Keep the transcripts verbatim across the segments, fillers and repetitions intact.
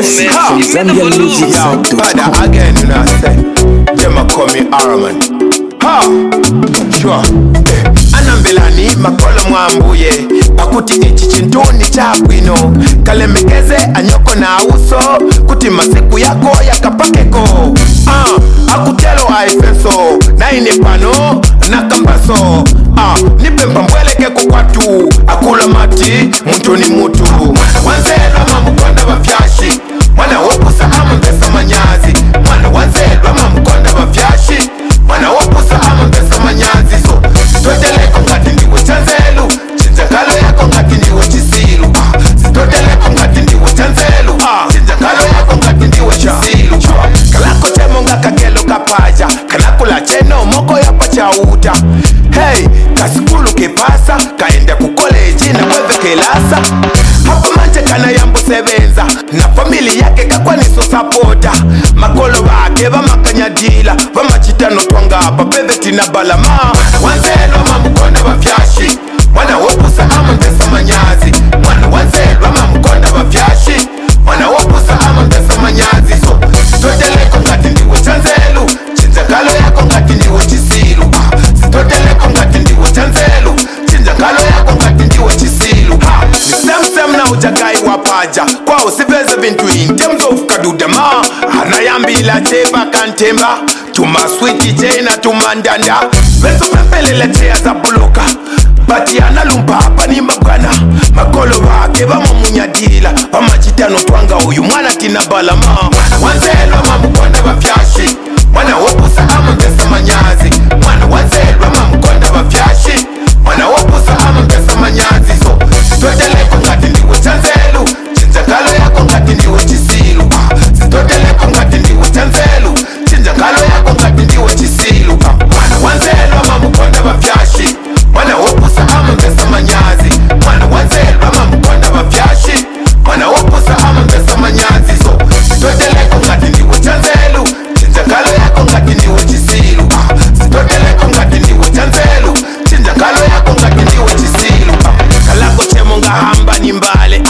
exclusive from Zambian Music Site dot com. Father again, you know, say, them a call me Arman. Ha, sure. Eh, anambelani makolo mwambuye pakuti echi chintuni chabwino kalemekeze anyoko na uso kuti masiku yako yakapakeko. Ah, akutelo aifenso naine pano nakambaso. Ah, nipe mbambweleke kukwatu akula mati muntu ni mutu. Wanzelwa mamukonda wafyashi mwana wopusa ama mbesa manyazi. Mwana wanzelwa mamukonda wafyashi mwana wopusa ama mbesa manyazi. So sitoteleko ngati ndiwe chanzelu chinjakalo yako ngati ndiwe chisilu. Ah, sitoteleko ngati ndiwe chanzelu chinjakalo yako ngati ndiwe chisilu. Kalako temo nga kakelo kapaja kanakula cheno moko yapa chauta. Hey, kasikulu kipasa kaenda kukoleji na kweve kelasa. Hapa manje kana yambo sevenza na famili yake kakwa niso sapota. Makolo wake vamakanyadila vamachitano twangapa peveti na balama. Wanzelwa mamukonda wafyashi mwana wopusa ama mbesa manyazi. Mwana wanzelwa mamukonda wafyashi mwana wopusa ama mbesa manyazi. So sitoteleko ngati ndiwe chanzelu chinjakalo yako ngati ndiwe chisilu. Sitoteleko ngati ndiwe chanzelu chinjakalo yako ngati ndiwe chisilu. Nisemsem na ujagai wapaja kwa usiveze vintu in terms of kadudama. Anayambila cheva kantemba tuma switi chena tumandanda. Vezo pempelele chea za buloka bati analumpa hapa ni mabwana. Makolo wake vamamunyadila vamachitano twanga uyu mwana tina balama. Wanzelwa mamukonda wafyashi mwana wopusa ama mbesa manyazi. Mwana wanzelwa mamukonda wafyashi mwana wopusa ama mbesa manyazi. So sitoteleko ngati ndiwe chanzelu chinjakalo yako ngati ndiwe chisilu. Sitoteleko ngati ndiwe chanzelu chinjakalo yako ngati ndiwe chisilu. Mwana wanzelwa mamukonda wafyashi mwana wopusa ama mbesa manyazi. Mwana wanzelwa mamukonda wafyashi mwana wopusa ama mbesa manyazi. So sitoteleko ngati ndiwe chanzelu chinjakalo yako ngati ndiwe chisilu. Sitoteleko ngati ndiwe chanzelu chinjakalo yako ngati ndiwe chisilu. Kalako chemo nga hamba ni mbale.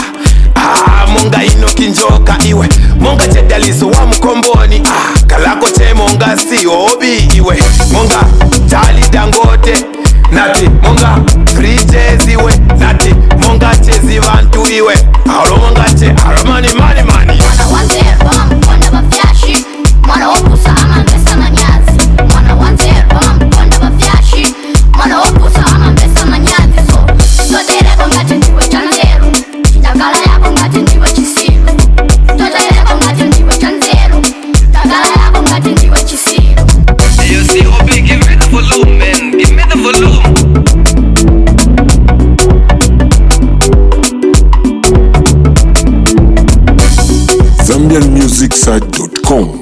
Ah, monga ino kinjoka iwe monga chedalizo wa mkomboni. Ah, kalako chemo nga siobi iwe monga tali dangote nati monga bridges iwe nati monga chezi vantu iwe alo monga che alo mani mani mani. Mwana wanzelwa mamukonda wafyashi mwana wopusa ama mbesa manyazi. Mwana wanzelwa mamukonda wafyashi mwana wopusa ama mbesa manyazi. So sitoteleko ngati ndiwe chanzelu chinjakalo yako ngati ndiwe chisilu. Sitoteleko ngati ndiwe chanzelu chinjakalo yako ngati ndiwe chisilu. You see, Obi, give me the volume, man. Give me the volume. Zambian Music Site dot com.